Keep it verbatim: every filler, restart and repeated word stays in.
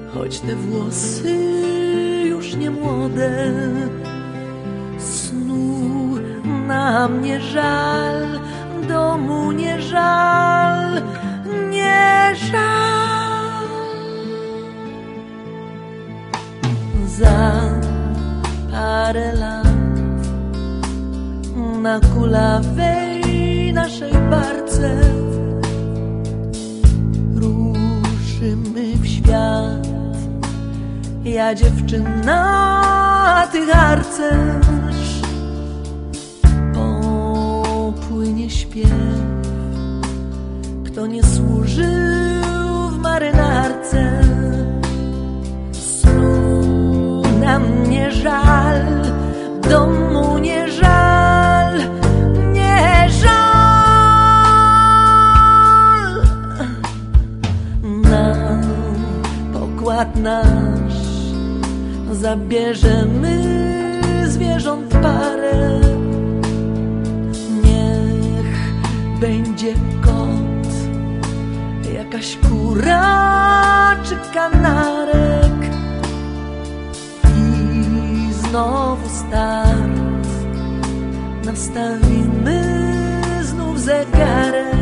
choć te włosy już nie młode. Snu nam nie żal, domu nie żal, nie żal. Za parę lat na kulawej naszej barce ruszymy w świat. Ja dziewczyna, ty harcerz. Popłynie śpiew, kto nie służył w marynarce. Snu nam nie żal, domu nie żal, nie żal. Na pokład nasz zabierzemy zwierząt parę. Niech będzie kot, jakaś kura czy kanarek. I znowu start, nastawimy znów zegarek.